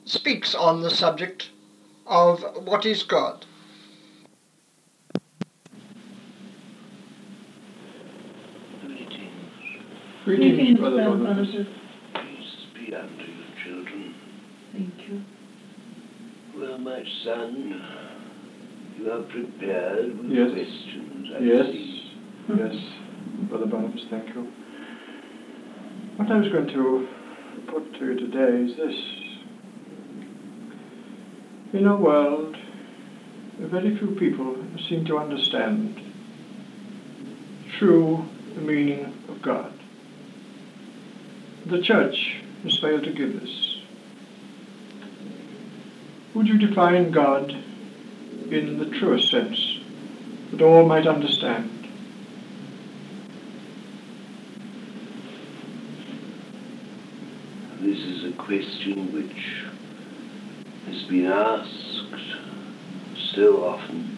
speaks on the subject of what is God. Greetings, Brother Barnabas. Peace be unto you, children. Thank you. Well, my son, you are prepared with Yes. questions, I Yes. see. Yes, Brother Barnabas, thank you. What I was going to put to you today is this. In our world, very few people seem to understand true the meaning of God. The church has failed to give this. Would you define God in the truest sense, that all might understand? This is a question which has been asked so often,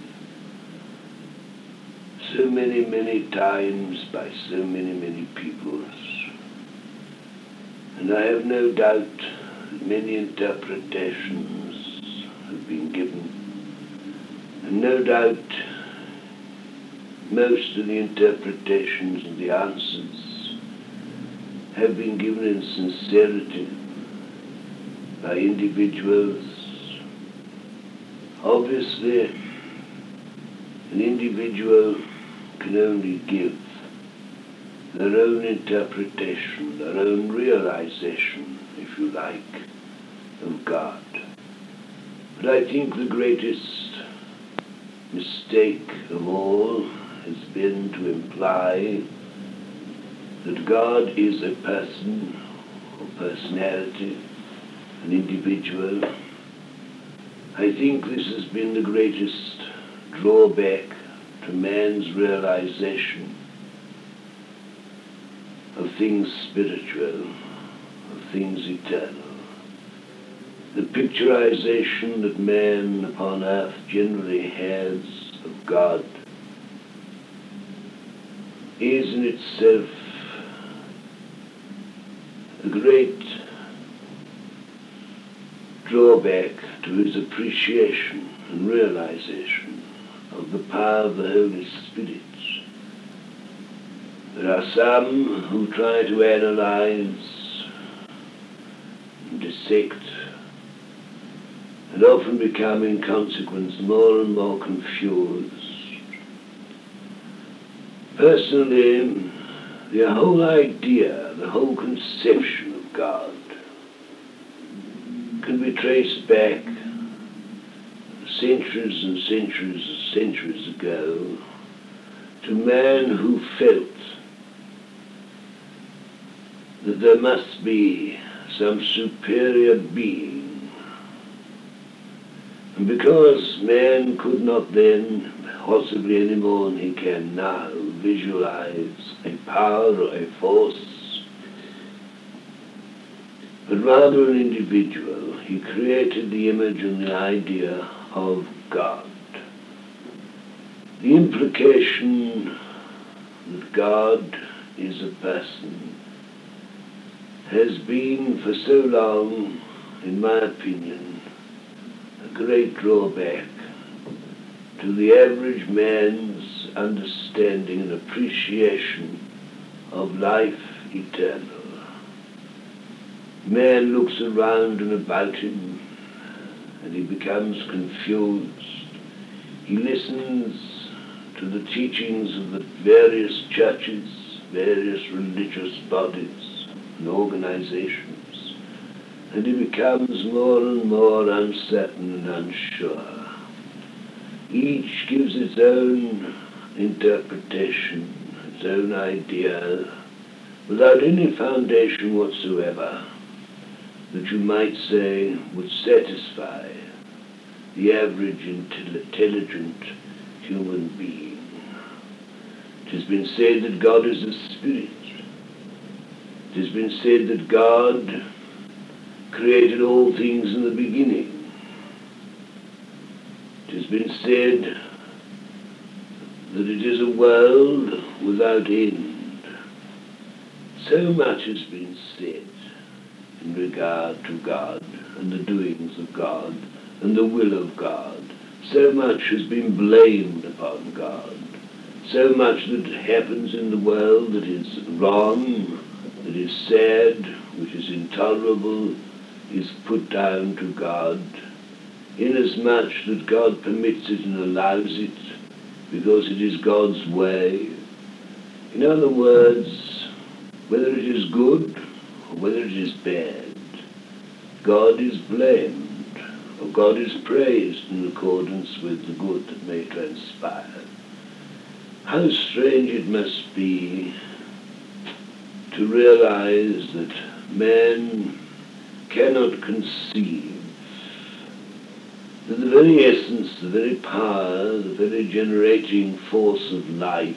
so many, many times by so many, many peoples. And I have no doubt that many interpretations have been given. And no doubt most of the interpretations and the answers have been given in sincerity by individuals. Obviously, an individual can only give their own interpretation, their own realization, if you like, of God. But I think the greatest mistake of all has been to imply that God is a person or personality, an individual. I think this has been the greatest drawback to man's realization of things spiritual, of things eternal. The picturization that man upon earth generally has of God is in itself a great drawback to his appreciation and realization of the power of the Holy Spirit. There are some who try to analyze and dissect and often become in consequence more and more confused. Personally, the whole idea, the whole conception of God can be traced back centuries and centuries and centuries ago to man who felt that there must be some superior being. And because man could not then, possibly any more than he can now, visualize a power or a force, but rather an individual, he created the image and the idea of God. The implication that God is a person has been for so long, in my opinion, a great drawback to the average man's understanding and appreciation of life eternal. Man looks around and about him and he becomes confused. He listens to the teachings of the various churches, various religious bodies and organizations, and he becomes more and more uncertain and unsure. Each gives its own interpretation, its own idea, without any foundation whatsoever that you might say would satisfy the average intelligent human being. It has been said that God is a spirit. It has been said that God created all things in the beginning. It has been said that it is a world without end. So much has been said. in regard to God and the doings of God and the will of God. So much has been blamed upon God. So much that happens in the world that is wrong, that is sad, which is intolerable, is put down to God, inasmuch that God permits it and allows it, because it is God's way. In other words, whether it is good or whether it is bad, God is blamed, or God is praised in accordance with the good that may transpire. How strange it must be to realize that man cannot conceive that the very essence, the very power, the very generating force of life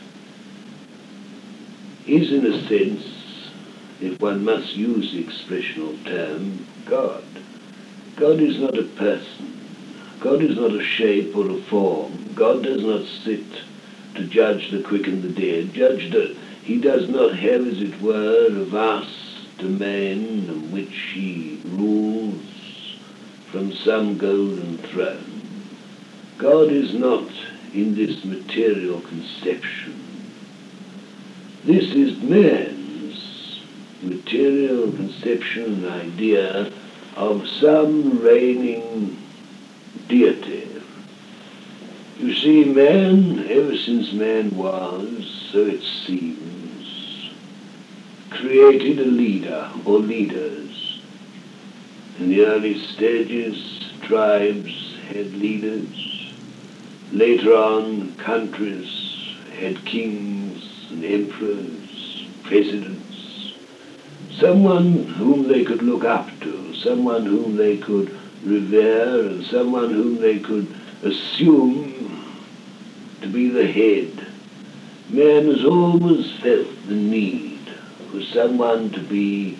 is, in a sense, if one must use the expressional term, God. God is not a person. God is not a shape or a form. God does not sit to judge the quick and the dead. He does not have, as it were, a vast domain in which he rules from some golden throne. God is not in this material conception. This is man's material conception and idea of some reigning deity. You see, man, ever since man was, so it seems, created a leader or leaders. In the early stages, tribes had leaders. Later on, countries had kings and emperors, presidents, someone whom they could look up to, someone whom they could revere, and someone whom they could assume to be the head. Man has always felt the need for someone to be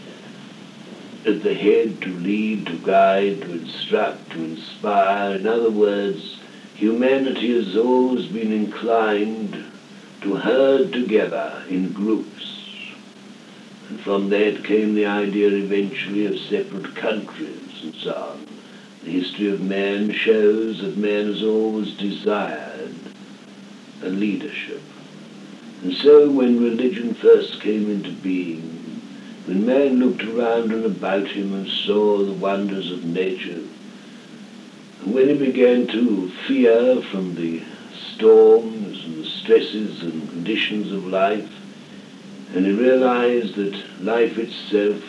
at the head, to lead, to guide, to instruct, to inspire. In other words, humanity has always been inclined to herd together in groups. And from that came the idea eventually of separate countries and so on. The history of man shows that man has always desired a leadership. And so when religion first came into being, when man looked around and about him and saw the wonders of nature, and when he began to fear from the storms and the stresses and conditions of life, and he realized that life itself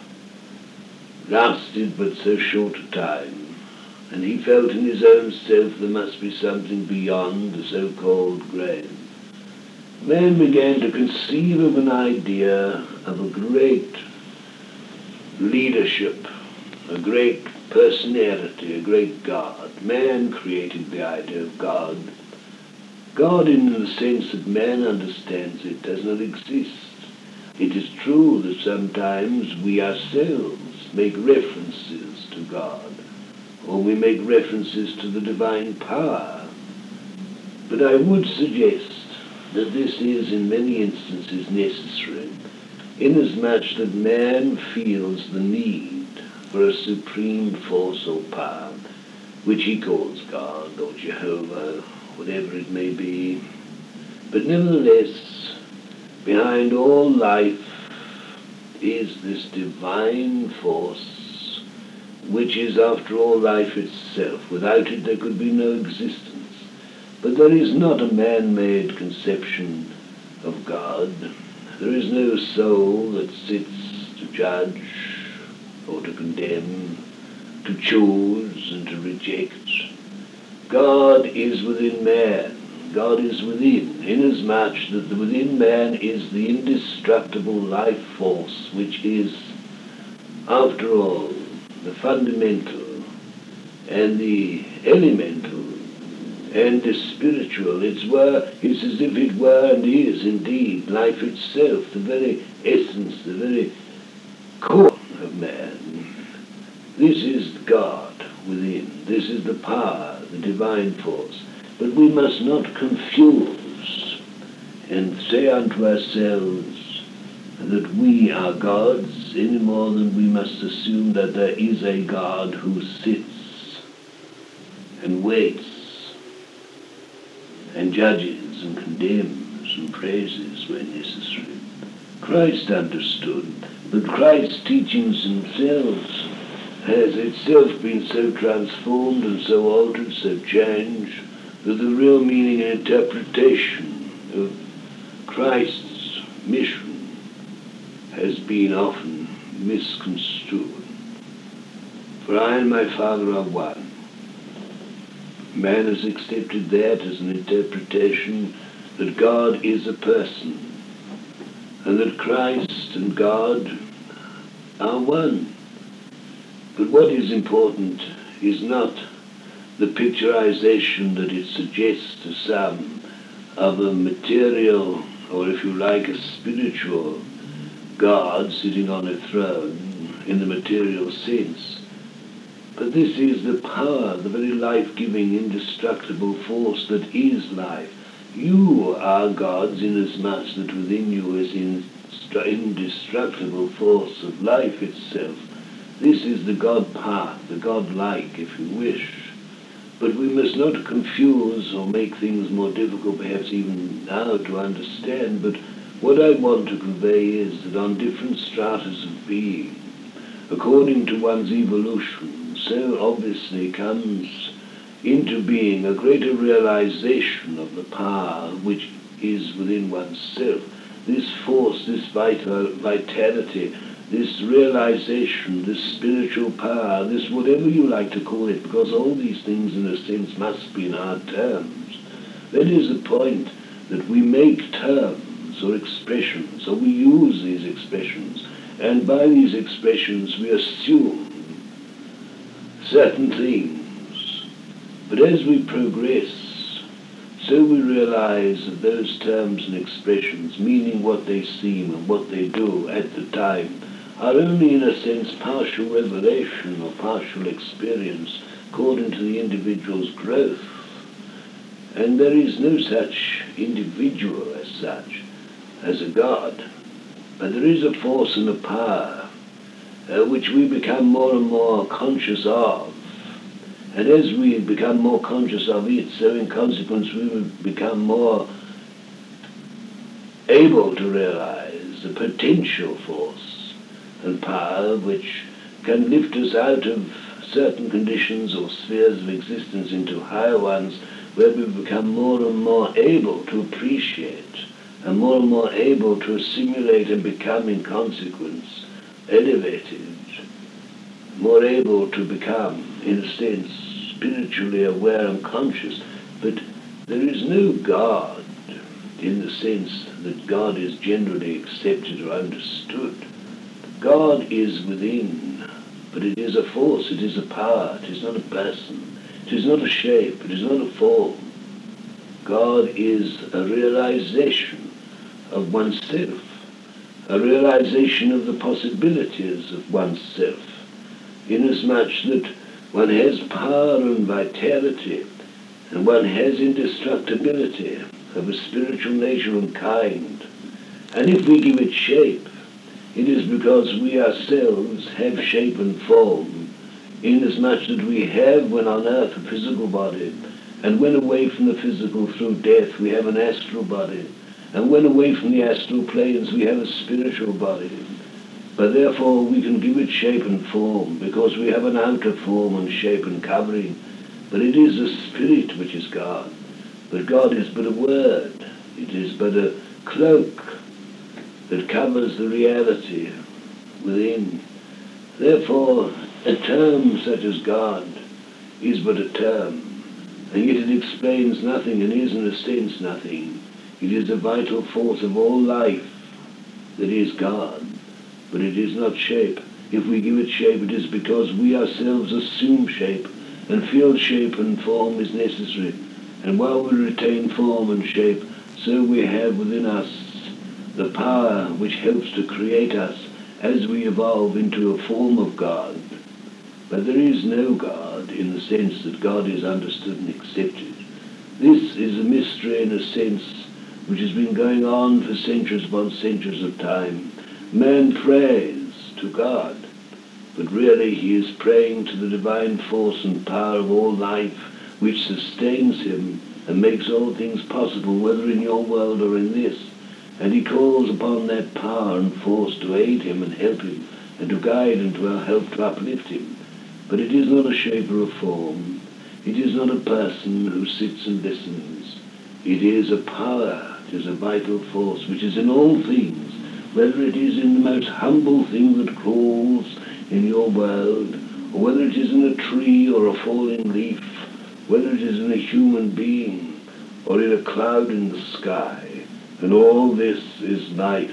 lasted but so short a time, and he felt in his own self there must be something beyond the so-called grave. Man began to conceive of an idea of a great leadership, a great personality, a great God. Man created the idea of God. God, in the sense that man understands it, does not exist. It is true that sometimes we ourselves make references to God, or we make references to the divine power. But I would suggest that this is in many instances necessary, inasmuch that man feels the need for a supreme force or power, which he calls God or Jehovah, whatever it may be. But nevertheless, behind all life is this divine force, which is, after all, life itself. Without it there could be no existence. But there is not a man-made conception of God. There is no soul that sits to judge or to condemn, to choose and to reject. God is within man. God is within, inasmuch that within man is the indestructible life force, which is, after all, the fundamental and the elemental and the spiritual. It's as if it were and is indeed life itself, the very essence, the very core of man. This is God within. This is the power, the divine force. But we must not confuse and say unto ourselves, that we are gods any more than we must assume that there is a God who sits and waits and judges and condemns and praises where necessary. Christ understood, but Christ's teachings themselves has itself been so transformed and so altered, so changed, that the real meaning and interpretation of Christ's mission has been often misconstrued. For I and my Father are one. Man has accepted that as an interpretation that God is a person, and that Christ and God are one. But what is important is not the picturization that it suggests to some of a material, or if you like, a spiritual God sitting on a throne in the material sense. But this is the power, the very life-giving, indestructible force that is life. You are gods inasmuch that within you is indestructible force of life itself. This is the God part, the God-like, if you wish. But we must not confuse or make things more difficult, perhaps even now, to understand. But what I want to convey is that on different stratas of being, according to one's evolution, so obviously comes into being a greater realization of the power which is within oneself. This force, this vitality, this realization, this spiritual power, this whatever you like to call it, because all these things in a sense must be in our terms. That is the point, that we make terms or expressions, or we use these expressions, and by these expressions we assume certain things. But as we progress, so we realize that those terms and expressions, meaning what they seem and what they do at the time, are only in a sense partial revelation or partial experience according to the individual's growth. And there is no such individual as such, as a God, but there is a force and a power which we become more and more conscious of. And as we become more conscious of it, so in consequence we will become more able to realize the potential force and power which can lift us out of certain conditions or spheres of existence into higher ones, where we become more and more able to appreciate and more able to assimilate and become in consequence elevated, more able to become, in a sense, spiritually aware and conscious. But there is no God in the sense that God is generally accepted or understood. God is within, but it is a force, it is a power, it is not a person, it is not a shape, it is not a form. God is a realization of oneself, a realization of the possibilities of oneself, inasmuch that one has power and vitality, and one has indestructibility of a spiritual nature and kind. And if we give it shape, it is because we ourselves have shape and form, inasmuch that we have, when on earth, a physical body, and when away from the physical through death, we have an astral body, and when away from the astral planes, we have a spiritual body. But therefore we can give it shape and form, because we have an outer form and shape and covering. But it is the Spirit which is God. But God is but a word. It is but a cloak that covers the reality within. Therefore, a term such as God is but a term, and yet it explains nothing and is in a sense nothing. It is the vital force of all life that is God. But it is not shape. If we give it shape, it is because we ourselves assume shape and feel shape and form is necessary. And while we retain form and shape, so we have within us the power which helps to create us as we evolve into a form of God. But there is no God in the sense that God is understood and accepted. This is a mystery in a sense which has been going on for centuries upon centuries of time, Man prays to God, but really he is praying to the divine force and power of all life, which sustains him and makes all things possible, whether in your world or in this. And he calls upon that power and force to aid him and help him, and to guide and to help to uplift him. But it is not a shape or a form. It is not a person who sits and listens. It is a power, it is a vital force, which is in all things, whether it is in the most humble thing that crawls in your world, or whether it is in a tree or a falling leaf, whether it is in a human being or in a cloud in the sky. And all this is life,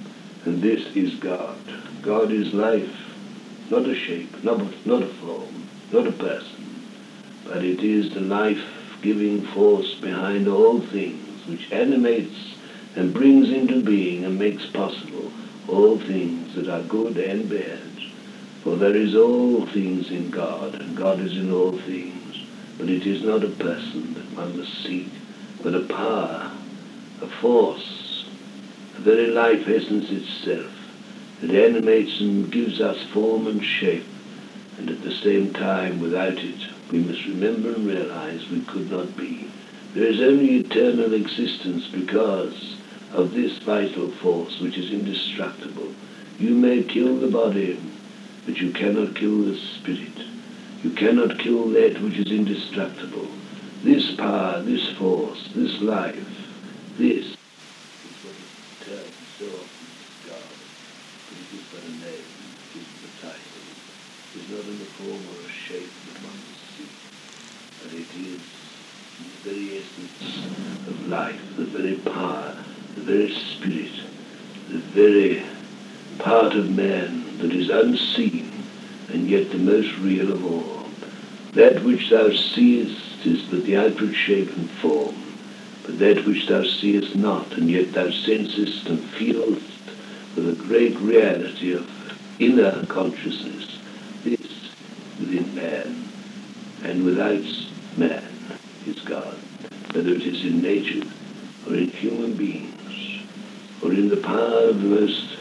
and this is God. God is life, not a shape, not a form, not a person, but it is the life-giving force behind all things, which animates and brings into being and makes possible all things that are good and bad. For there is all things in God, and God is in all things. But it is not a person that one must seek, but a power, a force, a very life essence itself, that animates and gives us form and shape, and at the same time, without it, we must remember and realize we could not be. There is only eternal existence because of this vital force which is indestructible. You may kill the body, but you cannot kill the spirit. You cannot kill that which is indestructible. This power, this force, this life, this is what is termed so often as God. But it is but a name, it is the title. It is not in the form or a shape that one must seek, but it is the very essence of life, the very power, the very spirit, the very part of man that is unseen and yet the most real of all. That which thou seest is but the outward shape and form, but that which thou seest not, and yet thou sensest and feelest with a great reality of inner consciousness, this within man, and without man is God, whether it is in nature or in human beings, or in the power of the most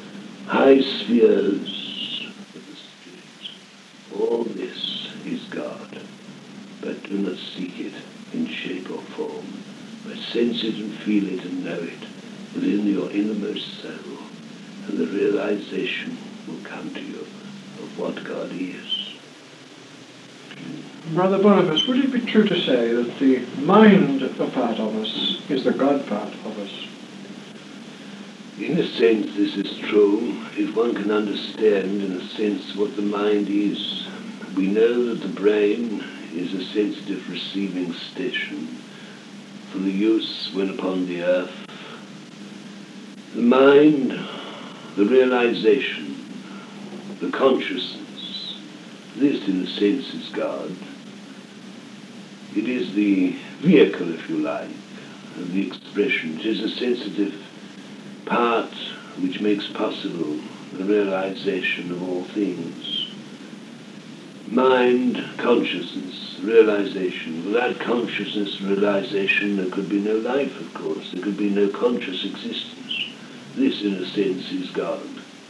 high spheres of the Spirit. All this is God, but do not seek it in shape or form, but sense it and feel it and know it within your innermost soul, and the realization will come to you of what God is. Brother Boniface, would it be true to say that the mind part of us is the God part of us? In a sense, this is true, if one can understand, in a sense, what the mind is. We know that the brain is a sensitive receiving station for the use when upon the earth. The mind, the realization, the consciousness, this in a sense is God. It is the vehicle, if you like, of the expression. It is a sensitive part which makes possible the realization of all things. Mind, consciousness, realization. Without consciousness, realization, there could be no life, of course. There could be no conscious existence. This, in a sense, is God.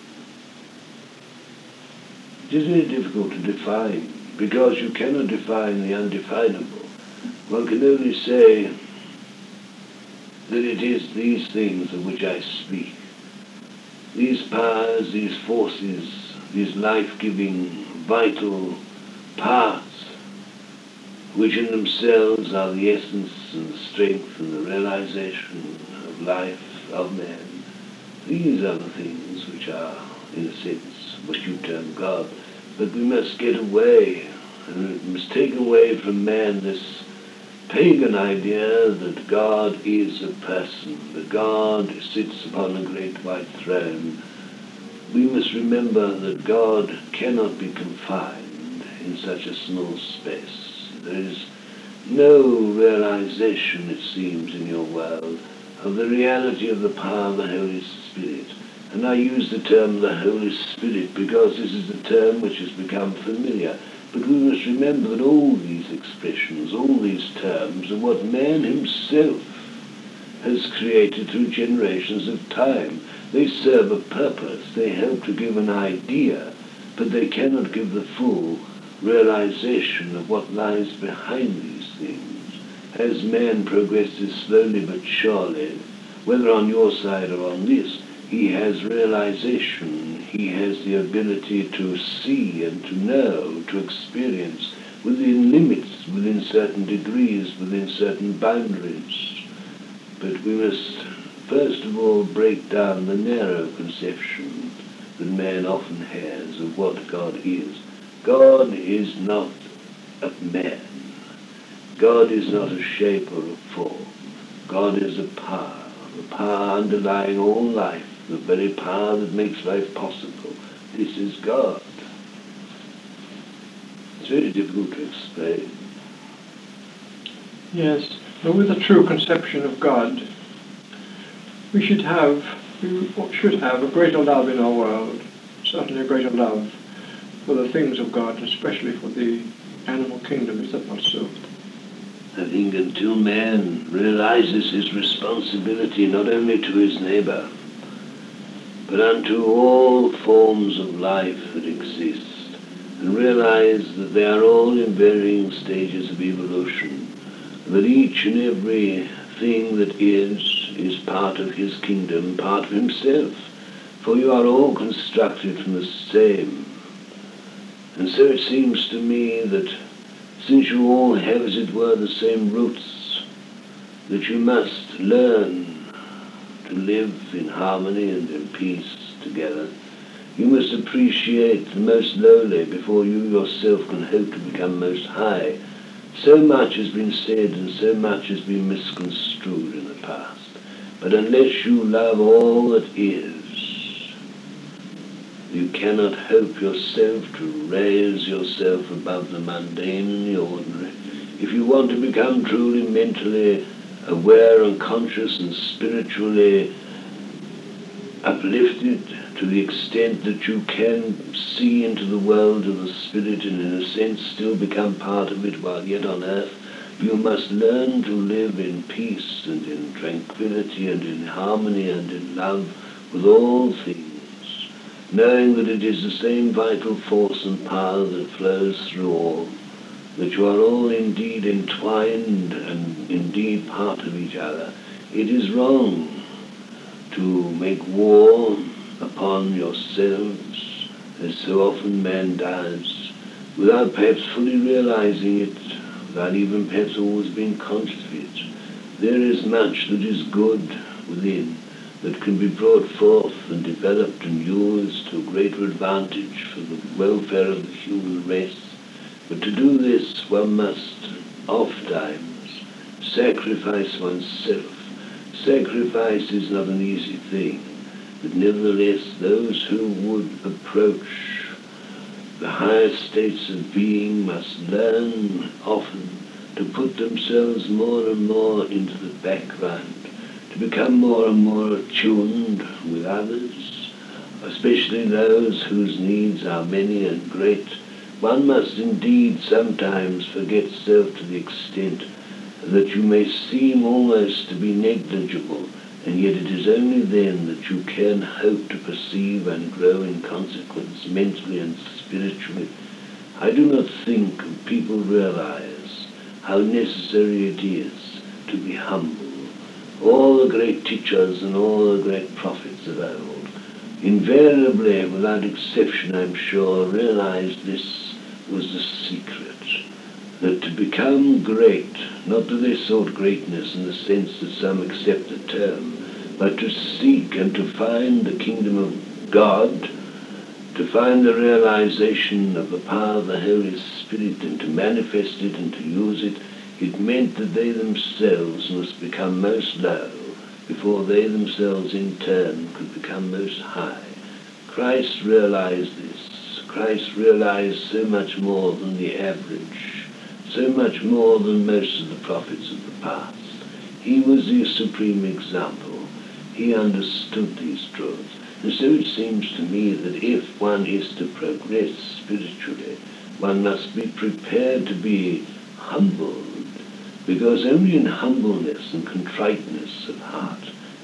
It is very difficult to define, because you cannot define the undefinable. One can only say that it is these things of which I speak. These powers, these forces, these life-giving, vital parts, which in themselves are the essence and the strength and the realization of life, of man. These are the things which are, in a sense, what you term God. But we must get away, and we must take away from man this pagan idea that God is a person, that God sits upon a great white throne. We must remember that God cannot be confined in such a small space. There is no realization, it seems, in your world of the reality of the power of the Holy Spirit. And I use the term the Holy Spirit because this is a term which has become familiar. But we must remember that all these expressions, all these terms, are what man himself has created through generations of time. They serve a purpose. They help to give an idea, but they cannot give the full realization of what lies behind these things. As man progresses slowly but surely, whether on your side or on this, he has realization, he has the ability to see and to know, to experience within limits, within certain degrees, within certain boundaries. But we must first of all break down the narrow conception that man often has of what God is. God is not a man. God is not a shape or a form. God is a power underlying all life, the very power that makes life possible. This is God. It's very difficult to explain. Yes, but with a true conception of God, we should have a greater love in our world, certainly a greater love for the things of God, especially for the animal kingdom. Is that not so? I think until man realizes his responsibility not only to his neighbor, but unto all forms of life that exist, and realize that they are all in varying stages of evolution, that each and every thing that is part of his kingdom, part of himself, for you are all constructed from the same. And so it seems to me that since you all have, as it were, the same roots, that you must learn to live in harmony and in peace together. You must appreciate the most lowly before you yourself can hope to become most high. So much has been said and so much has been misconstrued in the past. But unless you love all that is, you cannot hope yourself to raise yourself above the mundane and the ordinary. If you want to become truly mentally aware and conscious and spiritually uplifted to the extent that you can see into the world of the spirit and in a sense still become part of it while yet on earth, you must learn to live in peace and in tranquility and in harmony and in love with all things, knowing that it is the same vital force and power that flows through all, that you are all indeed entwined and indeed part of each other. It is wrong to make war upon yourselves, as so often man does, without perhaps fully realizing it, without even perhaps always being conscious of it. There is much that is good within, that can be brought forth and developed and used to greater advantage for the welfare of the human race. But to do this, one must oft-times sacrifice oneself. Sacrifice is not an easy thing, but nevertheless those who would approach the higher states of being must learn often to put themselves more and more into the background, to become more and more attuned with others, especially those whose needs are many and great. One must indeed sometimes forget self to the extent that you may seem almost to be negligible, and yet it is only then that you can hope to perceive and grow in consequence, mentally and spiritually. I do not think people realize how necessary it is to be humble. All the great teachers and all the great prophets of old, invariably, without exception, I'm sure, realized this was the secret, that to become great, not that they sought greatness in the sense that some accept the term, but to seek and to find the kingdom of God, to find the realization of the power of the Holy Spirit and to manifest it and to use it, it meant that they themselves must become most low before they themselves in turn could become most high. Christ realized this. Christ realized so much more than the average, so much more than most of the prophets of the past. He was the supreme example. He understood these truths. And so it seems to me that if one is to progress spiritually, one must be prepared to be humbled, because only in humbleness and contriteness of heart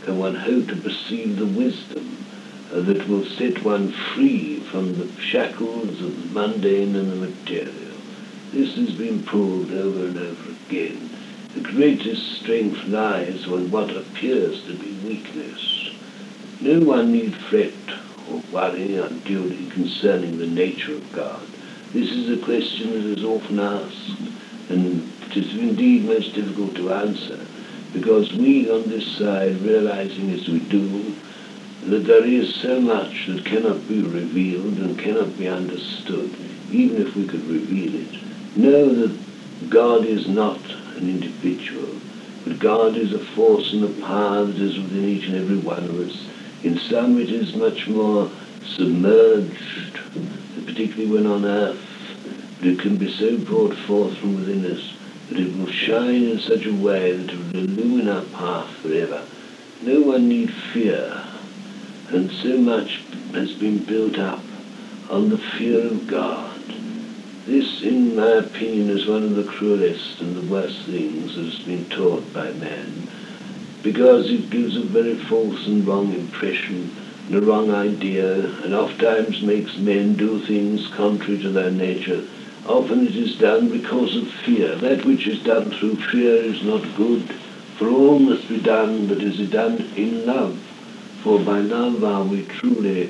can one hope to perceive the wisdom that will set one free from the shackles of the mundane and the material. This has been proved over and over again. The greatest strength lies on what appears to be weakness. No one need fret or worry unduly concerning the nature of God. This is a question that is often asked, and it is indeed most difficult to answer, because we on this side, realizing as we do, that there is so much that cannot be revealed and cannot be understood, even if we could reveal it, know that God is not an individual, but God is a force and a power that is within each and every one of us. In some it is much more submerged, particularly when on earth, but it can be so brought forth from within us that it will shine in such a way that it will illumine our path forever. No one need fear, and so much has been built up on the fear of God. This, in my opinion, is one of the cruelest and the worst things that has been taught by man, because it gives a very false and wrong impression and a wrong idea, and oftentimes makes men do things contrary to their nature. Often it is done because of fear. That which is done through fear is not good, for all must be done, but is it done in love? For by love are we truly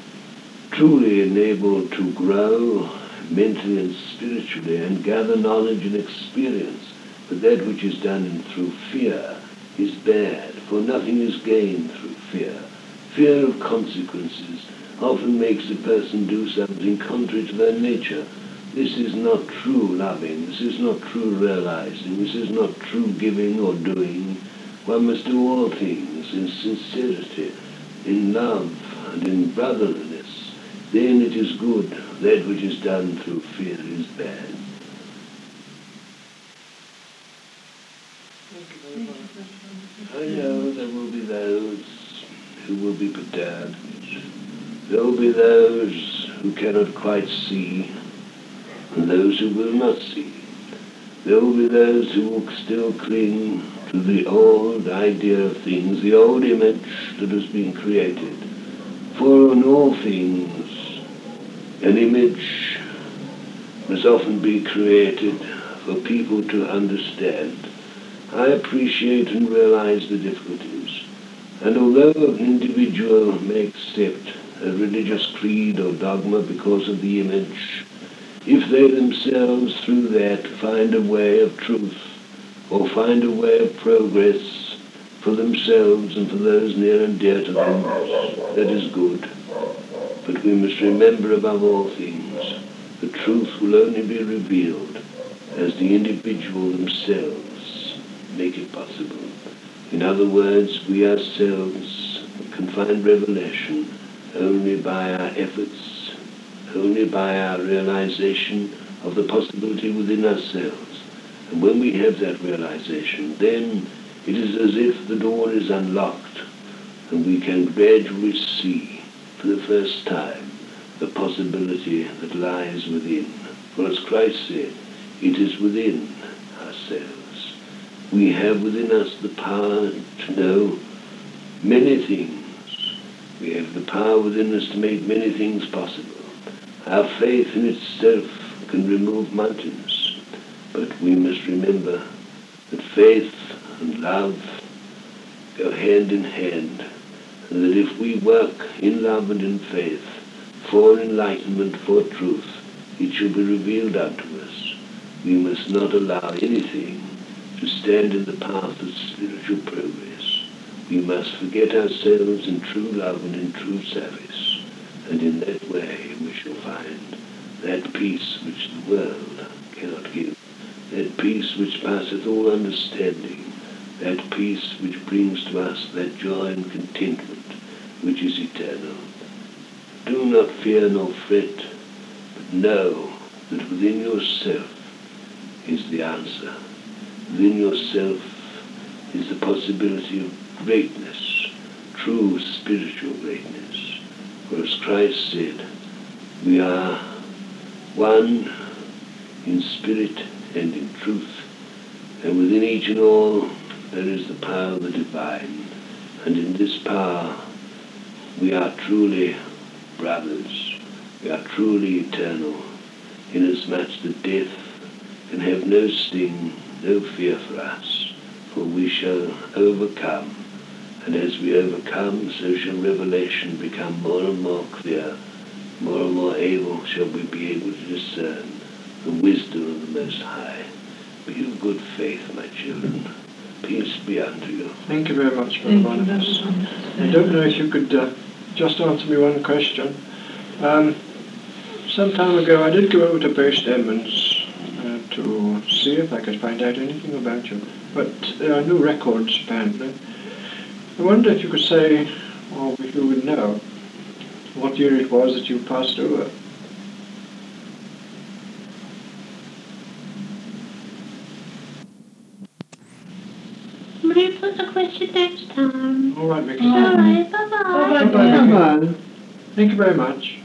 enabled to grow mentally and spiritually and gather knowledge and experience. But that which is done through fear is bad, for nothing is gained through fear. Fear of consequences often makes a person do something contrary to their nature. This is not true loving, this is not true realizing, this is not true giving or doing. One must do all things in sincerity, in love, and in brotherliness. Then it is good. That which is done through fear is bad. I know there will be those who will be perturbed. There will be those who cannot quite see, and those who will not see. There will be those who will still cling to the old idea of things, the old image that has been created. For in all things, an image must often be created for people to understand. I appreciate and realize the difficulties, and although an individual may accept a religious creed or dogma because of the image, if they themselves through that find a way of truth or find a way of progress for themselves and for those near and dear to them, that is good. But we must remember above all things, the truth will only be revealed as the individual themselves make it possible. In other words, we ourselves can find revelation only by our efforts, only by our realization of the possibility within ourselves. And when we have that realization, then it is as if the door is unlocked and we can gradually see for the first time the possibility that lies within. For as Christ said, it is within ourselves. We have within us the power to know many things. We have the power within us to make many things possible. Our faith in itself can remove mountains, but we must remember that faith and love go hand in hand, and that if we work in love and in faith for enlightenment, for truth, it shall be revealed unto us. We must not allow anything to stand in the path of spiritual progress. We must forget ourselves in true love and in true service, and in that way we shall find that peace which the world cannot give, that peace which passeth all understanding, that peace which brings to us that joy and contentment which is eternal. Do not fear nor fret, but know that within yourself is the answer. Within yourself is the possibility of greatness, true spiritual greatness. For as Christ said, we are one in spirit and in truth, and within each and all there is the power of the divine, And in this power we are truly brothers. We are truly eternal, inasmuch that death can have no sting, no fear for us, for we shall overcome. And as we overcome, so shall revelation become more and more clear, more and more able shall we be able to discern the wisdom of the Most High. Be of good faith, my children. Peace be unto you. Thank you very much, Brother Barnabas. I don't know if you could just answer me one question. Some time ago I did go over to Base Edmonds to see if I could find out anything about you, but there are no records apparently. I wonder if you could say, or if you would know, what year it was that you passed over. Maybe put the question next time. All right, Mickey. All right, bye-bye. Bye-bye, Mickey. Thank you very much.